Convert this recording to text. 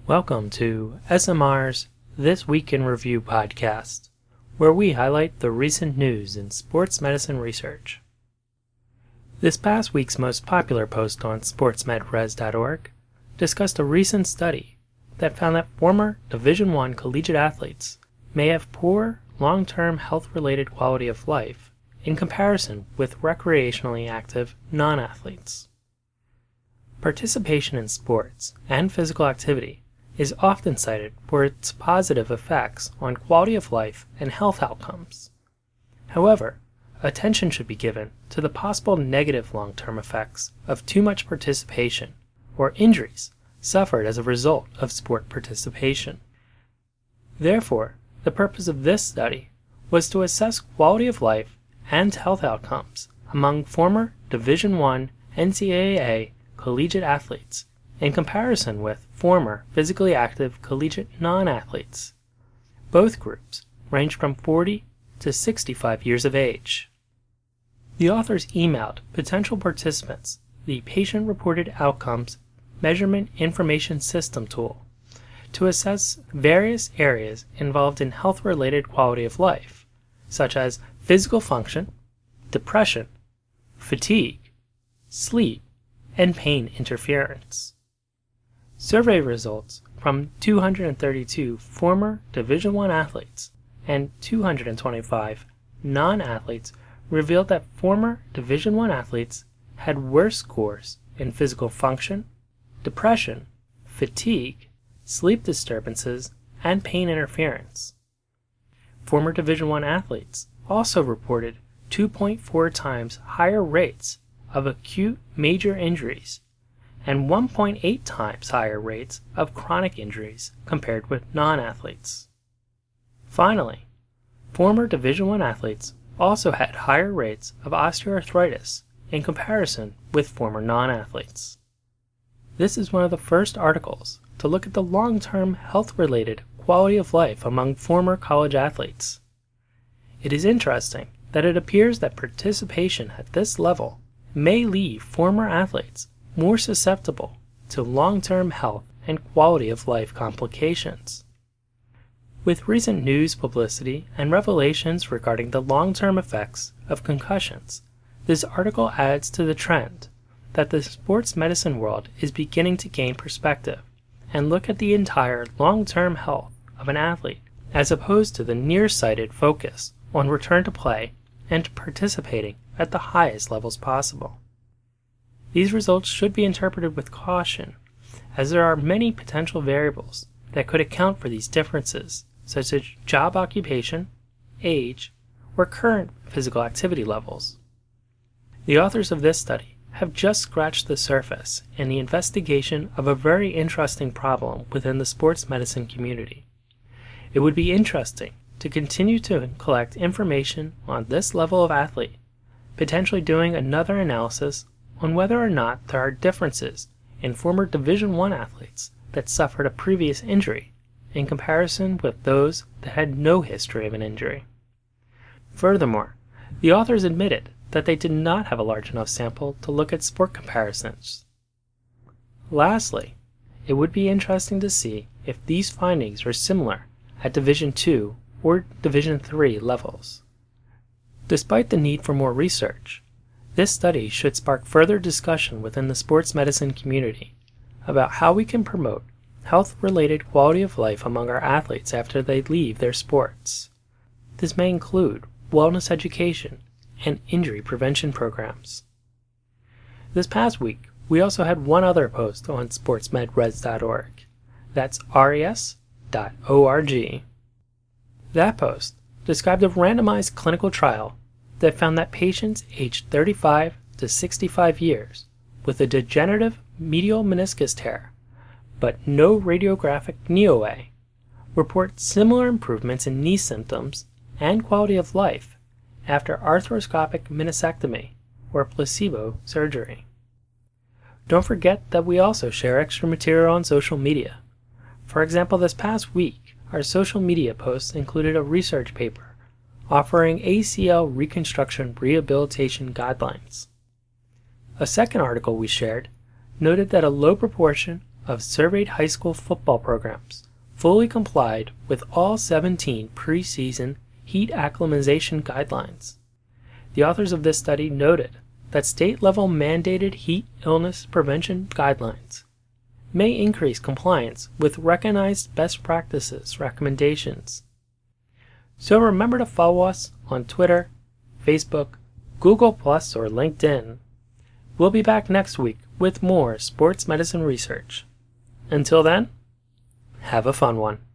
Welcome to SMR's This Week in Review podcast, where we highlight the recent news in sports medicine research. This past week's most popular post on sportsmedres.org discussed a recent study that found that former Division I collegiate athletes may have poor long-term health-related quality of life in comparison with recreationally active non-athletes. Participation in sports and physical activity is often cited for its positive effects on quality of life and health outcomes. However, attention should be given to the possible negative long-term effects of too much participation or injuries suffered as a result of sport participation. Therefore, the purpose of this study was to assess quality of life and health outcomes among former Division I NCAA collegiate athletes in comparison with former physically active collegiate non-athletes. Both groups ranged from 40 to 65 years of age. The authors emailed potential participants the Patient-Reported Outcomes Measurement Information System tool to assess various areas involved in health-related quality of life, such as physical function, depression, fatigue, sleep, and pain interference. Survey results from 232 former Division I athletes and 225 non-athletes revealed that former Division I athletes had worse scores in physical function, depression, fatigue, sleep disturbances, and pain interference. Former Division I athletes also reported 2.4 times higher rates of acute major injuries and 1.8 times higher rates of chronic injuries compared with non-athletes. Finally, former Division I athletes also had higher rates of osteoarthritis in comparison with former non-athletes. This is one of the first articles to look at the long-term health-related quality of life among former college athletes. It is interesting that it appears that participation at this level may leave former athletes more susceptible to long-term health and quality of life complications. With recent news publicity and revelations regarding the long-term effects of concussions, this article adds to the trend that the sports medicine world is beginning to gain perspective and look at the entire long-term health of an athlete as opposed to the nearsighted focus on return to play and participating at the highest levels possible. These results should be interpreted with caution, as there are many potential variables that could account for these differences, such as job occupation, age, or current physical activity levels. The authors of this study have just scratched the surface in the investigation of a very interesting problem within the sports medicine community. It would be interesting to continue to collect information on this level of athlete, potentially doing another analysis on whether or not there are differences in former Division I athletes that suffered a previous injury in comparison with those that had no history of an injury. Furthermore, the authors admitted that they did not have a large enough sample to look at sport comparisons. Lastly, it would be interesting to see if these findings are similar at Division II or Division III levels. Despite the need for more research, this study should spark further discussion within the sports medicine community about how we can promote health-related quality of life among our athletes after they leave their sports. This may include wellness education and injury prevention programs. This past week, we also had one other post on sportsmedres.org. That's res.org. That post described a randomized clinical trial that found that patients aged 35 to 65 years with a degenerative medial meniscus tear, but no radiographic knee OA, report similar improvements in knee symptoms and quality of life after arthroscopic meniscectomy or placebo surgery. Don't forget that we also share extra material on social media. For example, this past week, our social media posts included a research paper offering ACL reconstruction rehabilitation guidelines. A second article we shared noted that a low proportion of surveyed high school football programs fully complied with all 17 preseason heat acclimatization guidelines. The authors of this study noted that state-level mandated heat illness prevention guidelines may increase compliance with recognized best practices recommendations. So remember to follow us on Twitter, Facebook, Google+, or LinkedIn. We'll be back next week with more sports medicine research. Until then, have a fun one.